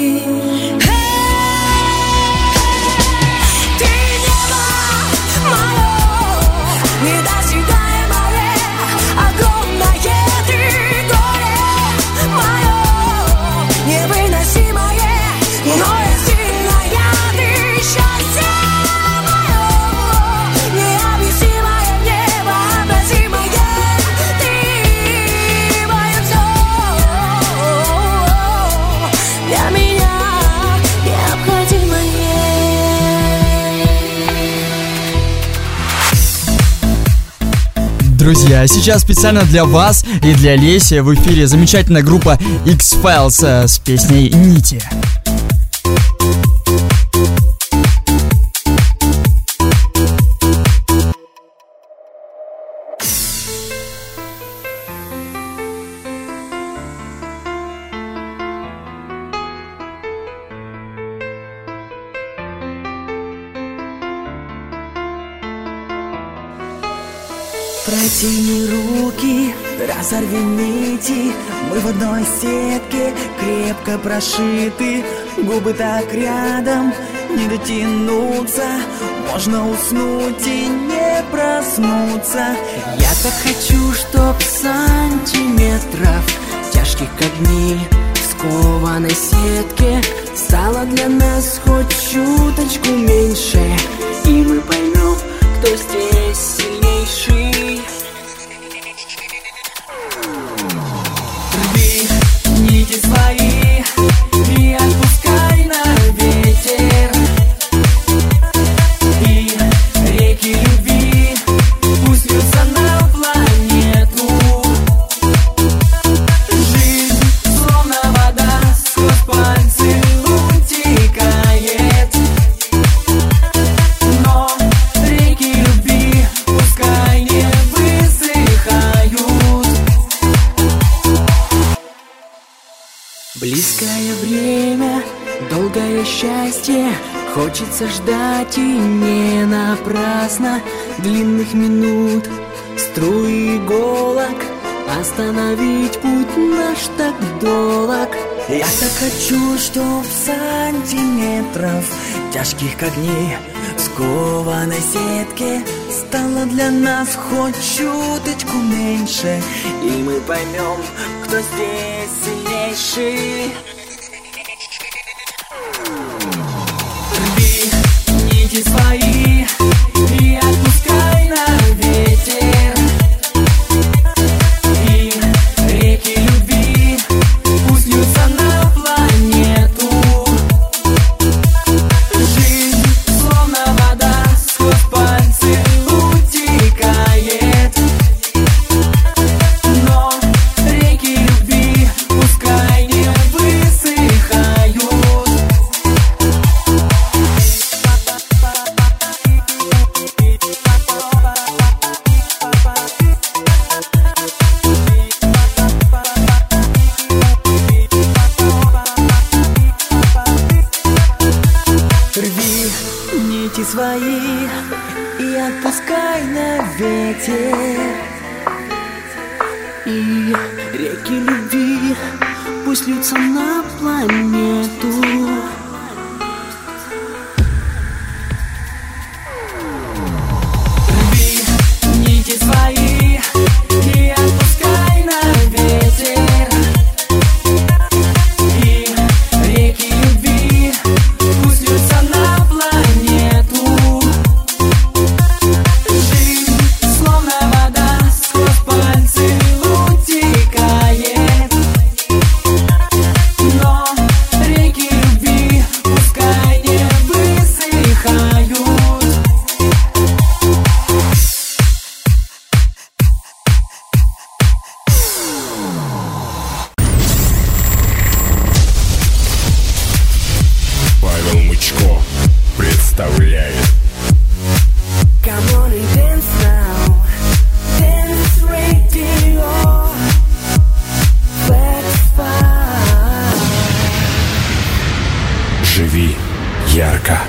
Ты небо мое, недосягаемое, огромное. Ты горе мое, невыносимое, но я сильная. Ты счастье мое, необъяснимое, невообразимое. Ты мое все, для меня необходимое.
Друзья, сейчас специально для вас и для Леси в эфире замечательная группа X-Files с песней «Нити».
Протяни руки, разорви нити. Мы в одной сетке крепко прошиты. Губы так рядом, не дотянуться. Можно уснуть и не проснуться. Я так хочу, чтоб сантиметров тяжких как дни в скованной сетке стало для нас хоть чуточку меньше, и мы поймем, кто здесь сильнейший. Рви нити свои и отпускай на ветер. И реки любви пусть льются на планету. Жизнь словно вода сквозь пальцы утекает. Но реки любви пускай не высыхают. Близкое время, долгое счастье, хочется ждать и не напрасно. Длинных минут ветру иголок, остановить путь наш так долг. Я так хочу, чтоб сантиметров тяжких как дни скованной сетки стало для нас хоть чуточку меньше, и мы поймем, кто здесь сильнейший. Рви нити свои и отпускай на ветер, и реки любви пусть льются на планету. Жизнь словно вода сквозь пальцы утекает, но реки любви пускай не высыхают. Рви нити свои и отпускай на ветер, и реки любви пусть льются на планету. Рви нити свои и отпускай на ветер, и реки любви пусть льются на планету. Жизнь словно вода сквозь пальцы утекает, но реки любви пускай не высыхают.
Павел Мычко представляет
Come on and dance now, dance radio, Flex 5.
«Живи ярко».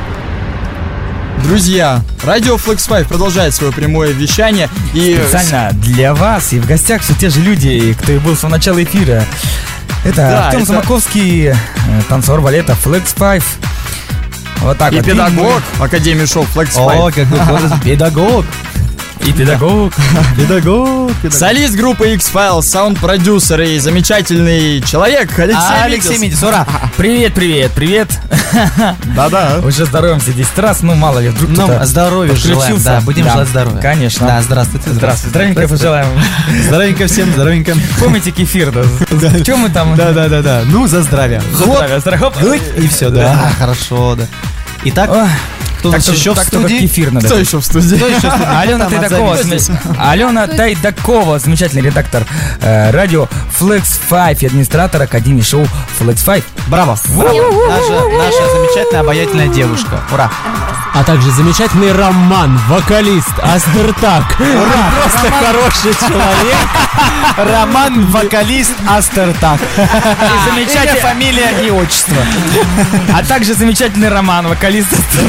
Друзья, радио Flex 5 продолжает свое прямое вещание. И
Специально для вас и в гостях все те же люди, кто и был с самого начала эфира. Это
Да,
Артем
это-
Замаковский, танцор балета Flex 5. Вот так
И
вот.
педагог Академии шоу Flex 5.
О, какой голос. Педагог.
И педагог.
Педагог.
Солист группы X-Files, саунд-продюсер и замечательный человек
Алексей Митис, ура.
Привет, привет, привет.
Да-да.
Уже здороваемся 10 раз, ну мало ли, вдруг
Нам
кто-то
здоровья желаем,
подключился.
да, будем
Да,
желать здоровья.
Конечно.
Да, здравствуйте.
Здравствуйте. Здоровенько пожелаем.
Здоровенько всем, здоровенько.
Помните кефир, да? В чем мы там?
Да. Ну, за здравие.
Здравия, здравия.
И все, да. Хорошо, да. Итак, кто у нас еще в
так только
студии?
кефир надо.
Кто еще в студии?
Алена
Там
Тайдакова,
отзовитесь.
Алена Тайдакова, замечательный редактор радио Flex 5 и администратор Академии шоу Flex 5.
Браво. Наша замечательная, обаятельная девушка. Ура.
А также замечательный Роман, вокалист Астертак. Просто хороший человек.
Роман, вокалист Астертак.
Замечательная
Имя, фамилия и отчество.
А также замечательный Роман, вокалист.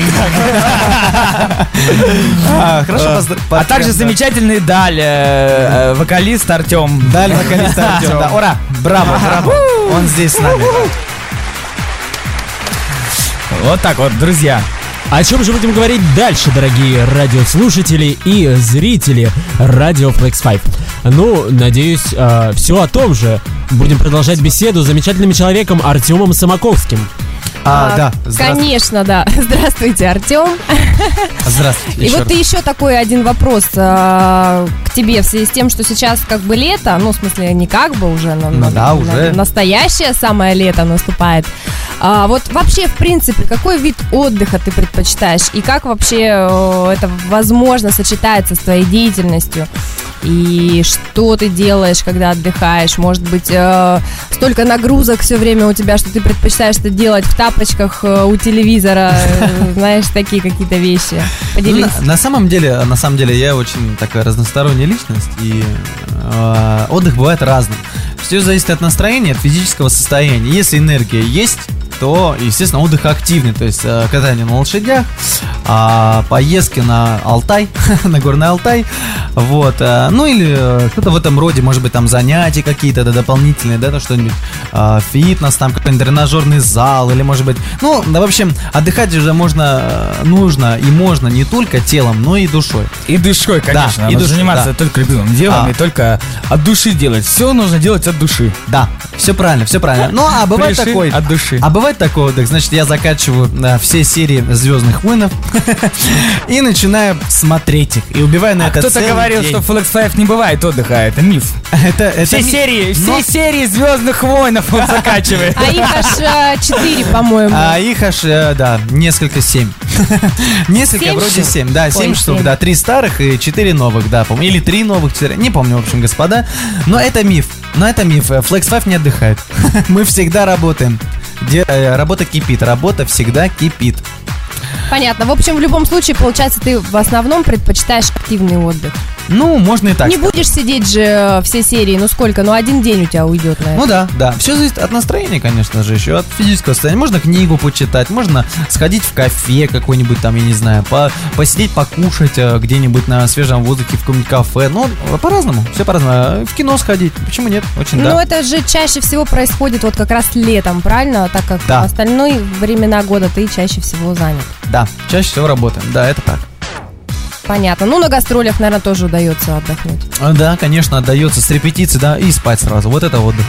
Хорошо,
А также замечательный Даль, вокалист Артем.
Далее вокалист Артем. Да, ура. Браво, браво. Он здесь с нами.
Вот так вот, друзья.
О чем же будем говорить дальше, дорогие радиослушатели и зрители радио Flex 5? Ну, надеюсь, все о том же. Будем продолжать беседу с замечательным человеком Артемом Самаковским.
Да.
Конечно, да. Здравствуйте, Артем.
Здравствуйте.
И вот еще такой один вопрос к тебе в связи с тем, что сейчас как бы лето, ну, в смысле, не как бы уже, но
уже.
настоящее самое лето наступает. Вот вообще, в принципе, какой вид отдыха ты предпочитаешь? И как вообще это возможно сочетается с твоей деятельностью? И что ты делаешь, когда отдыхаешь? Может быть, столько нагрузок все время у тебя, что ты предпочитаешь это делать в тапочках у телевизора, знаешь, такие какие-то вещи. Поделись.
На самом деле, я очень такая разносторонняя личность, и отдых бывает разным. Все зависит от настроения, от физического состояния. Если энергия есть, то, естественно, отдых активный. То есть катание на лошадях, поездки на Алтай, на Горный Алтай. Вот. Ну или что-то в этом роде, может быть, там занятия какие-то дополнительные, да, что-нибудь, фитнес, там какой-нибудь тренажерный зал, или может быть, ну, да, в общем, отдыхать уже нужно и можно не только телом, но и душой.
И душой, конечно.
Да,
и
душой,
заниматься только любимым делом и только от души делать. Все нужно делать от души.
Да, все правильно, все правильно. Ну, а бывает
Приши
такой...
от души.
А бывает такой отдых, значит, я заканчиваю все серии «Звездных воинов» и начинаю смотреть их. И убиваю на это
кто-то
целый
говорил,
день.
что в Flex 5 не бывает отдыха, это миф. Все серии «Звездных воинов» он закачивает.
А их аж 4, по-моему.
А их аж, да, несколько 7. Несколько
7
вроде
штук?
7, да, 7
Ой,
штук,
7.
да, 3 старых и 4 новых, да, по-моему, или 3 новых, 4, не помню, в общем, господа. Но это миф, Flex 5 не отдыхает. Мы всегда работаем. Работа кипит, работа всегда кипит.
Понятно. В общем, в любом случае, получается, ты в основном предпочитаешь активный отдых.
Ну, можно и так
Не
сказать.
будешь сидеть же все серии, ну сколько? Ну, один день у тебя уйдет на это.
Ну да. Все зависит от настроения, конечно же, еще от физического состояния. Можно книгу почитать, можно сходить в кафе какой-нибудь там, я не знаю, посидеть, покушать где-нибудь на свежем воздухе в каком-нибудь кафе. Ну, по-разному, все по-разному. В кино сходить, почему нет? Очень
Ну,
да.
это же чаще всего происходит вот как раз летом, правильно? Так как
Да.
в остальные времена года ты чаще всего занят.
Да, чаще всего работаем, да, это так.
Понятно. Ну, на гастролях, наверное, тоже удается отдохнуть.
Да, конечно, отдается с репетиции, да, и спать сразу. Вот это отдых.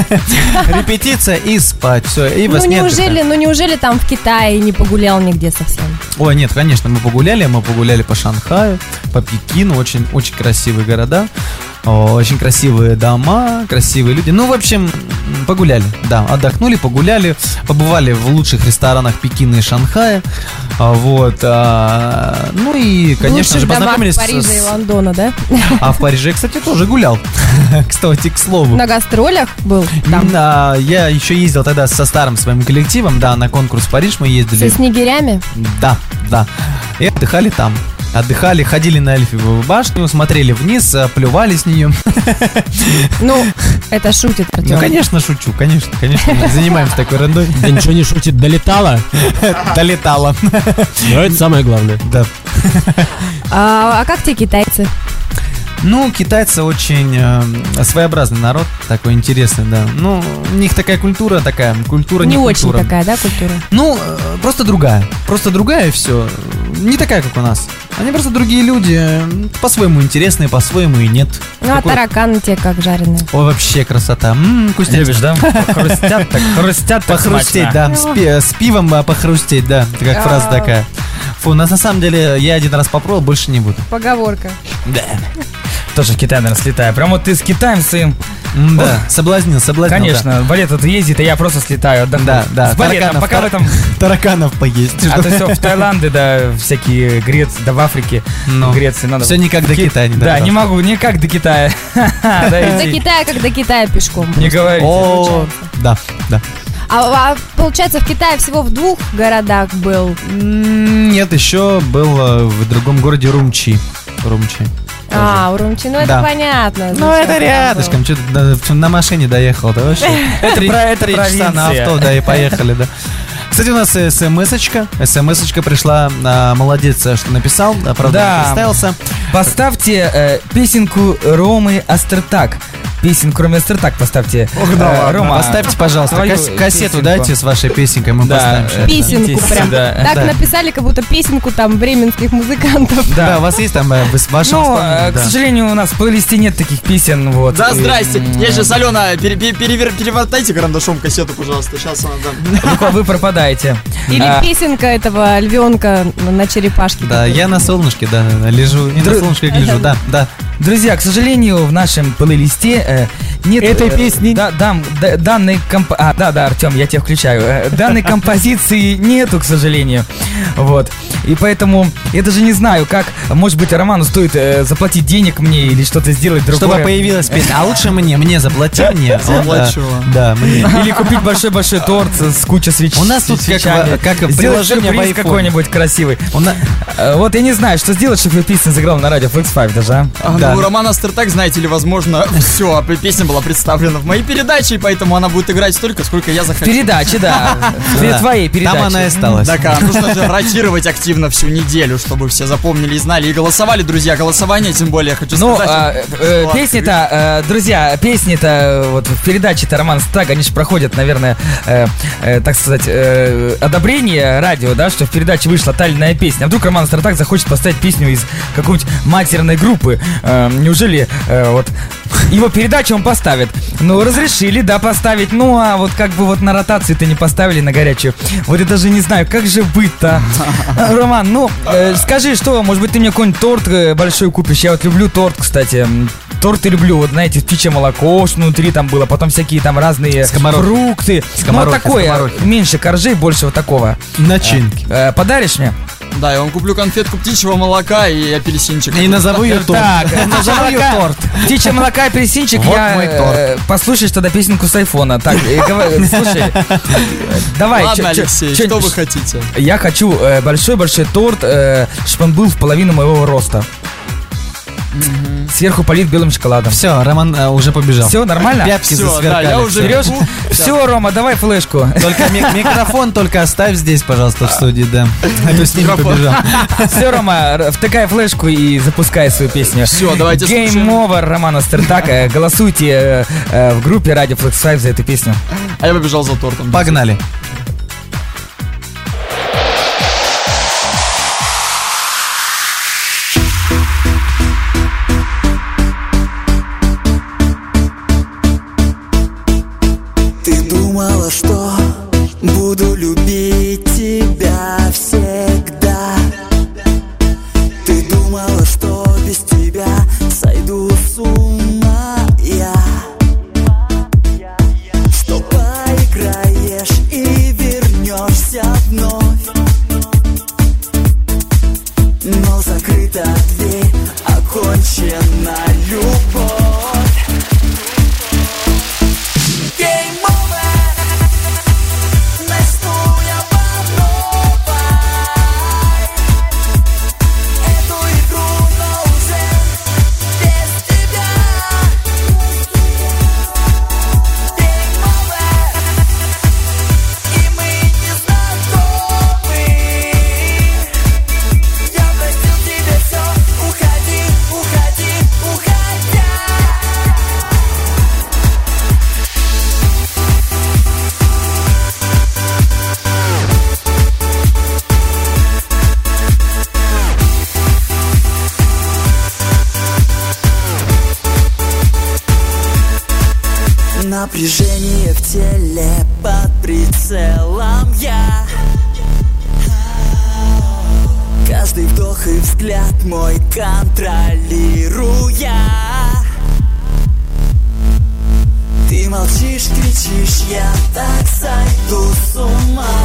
Репетиция и спать. Все, и во сне отдыхаем.
Неужели там в Китае не погулял нигде совсем?
Ой, нет, конечно, мы погуляли по Шанхаю, по Пекину, очень, очень красивые города, очень красивые дома, красивые люди. Ну, в общем, погуляли, да, отдохнули, погуляли, побывали в лучших ресторанах Пекина и Шанхая, вот, ну и, конечно же, познакомились
Парижа и Лондона, да?
А в Париже, кстати, тоже гулял, кстати, к слову.
На гастролях был там?
Я еще ездил тогда со старым своим коллективом, да, на конкурс в Париж мы ездили.
Со снегирями?
Да. И отдыхали там. Отдыхали, ходили на Эльфовую башню, смотрели вниз, плювали с нее.
Ну, это шутит Артем.
Ну, конечно, шучу, конечно. Занимаемся такой ерундой.
Да ничего не шутит, долетала?
Долетала.
Но это самое главное.
Да.
А как тебе китайцы?
Ну, китайцы очень своеобразный народ, такой интересный, да. Ну, у них такая культура не
очень
культура.
такая, да, культура?
Ну, просто другая и все. Не такая, как у нас. Они просто другие люди, по-своему интересные, по-своему и нет.
Ну, а тараканы тебе как жареные?
Ой, вообще красота. Вкуснятина.
Любишь, да? Хрустят, так
Похрустеть,
смачно.
да, с пивом похрустеть, да, это как фраза такая. Фу, на самом деле, я один раз попробовал, больше не буду.
Поговорка.
Да.
Тоже в Китай, наверное, слетаю. Прям вот ты с Китаем своим.
Да, соблазнил.
Конечно, балет вот ездит, и я просто слетаю, отдохну.
Да.
С балетом, пока в этом...
Тараканов поесть.
А то все в Таиланде, да, всякие Греции, да в Африке, в Греции надо...
Все никак до Китая не
Да,
добраться.
не могу, никак до Китая.
До Китая, как до Китая пешком.
Не говорите.
О, да.
А получается, в Китае всего в 2 городах был?
Нет, еще был в другом городе Урумчи.
Урумчи, ну это
Да.
понятно.
Ну, это рядышком, что-то на машине доехал, да вообще.
Это
3 часа на авто, да, и поехали, да. Кстати, у нас смс-очка пришла, молодец, что написал, правда,
Да.
не представился.
Поставьте песенку Ромы Астертак. Песенку Ромы Астертак поставьте. Рома,
Поставьте, пожалуйста,
твою
кассету
песенку.
дайте с вашей песенкой, мы
Да,
поставим.
Песенку прям.
Да.
Так
Да.
написали, как будто песенку там бременских музыкантов.
Да, у вас есть там в вашем
Ну,
исполнении,
к
да.
сожалению, у нас в плейлисте нет таких песен, вот.
Да,
И-
здрасте. Я сейчас, Алена, перевертайте карандашом кассету, пожалуйста. Сейчас она дам.
Вы пропадаете.
Или песенка этого львенка на черепашке.
Да, я на солнышке, да, лежу, не на солнышке гляжу, да.
Друзья, к сожалению, в нашем плейлисте нет
Этой песни?
данной Артем, я тебя включаю. Данной композиции нету, к сожалению. Вот. И поэтому я даже не знаю, как, может быть, Роману стоит заплатить денег мне или что-то сделать другое.
Чтобы появилась песня. А лучше мне заплати мне.
Заплачу.
Да, мне.
Или купить большой-большой торт с кучей свечей.
У нас тут как
Сделать
приложение в
сюрприз
iPhone.
какой-нибудь красивый. Вот я не знаю, что сделать, чтобы песня сыграла на радио Flex 5 даже, а?
Да.
Ну, у Романа Стартак, знаете ли, возможно, все, песня была представлена в моей передаче, и поэтому она будет играть столько, сколько я захочу.
Передачи, да. Твоей передачи.
Там она и осталась.
Так, нужно же ротировать активно всю неделю, чтобы все запомнили и знали, и голосовали, друзья. Голосование, тем более, хочу сказать.
Песни-то, друзья, песни-то вот в передаче-то Роман Стак, они же проходят, наверное, так сказать, одобрение радио, да, что в передаче вышла тайная песня. А вдруг Роман Стартак захочет поставить песню из какой-нибудь матерной группы? Неужели вот его передачу он поставит? Ну, разрешили, да, поставить. Ну, а вот как бы вот на ротацию-то не поставили, на горячую. Вот я даже не знаю, как же быть-то. Роман, ну, скажи, что, может быть, ты мне какой-нибудь торт большой купишь? Я вот люблю торт, кстати. Торты люблю, вот знаете, птичье молоко внутри там было, потом всякие там разные фрукты. Ну, вот такое, меньше коржей, больше вот такого.
Начинки.
Подаришь мне?
Да, я вам куплю конфетку птичьего молока и апельсинчик.
И назову ее торт.
Так, назову ее торт. Птичье молока, апельсинчик.
Вот мой торт.
Послушаешь тогда песенку с айфона. Так, слушай, давай.
Ладно, Алексей, что вы хотите?
Я хочу большой-большой торт, чтобы он был в половину моего роста. Сверху полит белым шоколадом.
Все, Роман уже побежал.
Все, нормально?
Пятки
Все,
засверкали.
да, я уже
Берешь?
бегу.
Все, Рома, давай флешку.
Только микрофон только оставь здесь, пожалуйста, в студии, да. А то с ним побежал.
Все, Рома, втыкай флешку и запускай свою песню.
Все, давайте
Game
слушаем.
Over Романа Стартака. Голосуйте в группе Radio Flex 5 за эту песню.
А я побежал за тортом.
Погнали.
Ты думала, что буду любить тебя всегда. Ты думала, что без тебя сойду с ума я. Что поиграешь и вернешься вновь. Но закрыта дверь, окончена любовь. Game over. Начну я по новой эту игру, но уже без тебя. Game over. И мы не знакомы. Я простил тебе все. Уходи, уходи, уходя. Напряжение в теле под прицелом я. Каждый вдох и взгляд мой контролируя. Ты молчишь, кричишь, я так сойду с ума.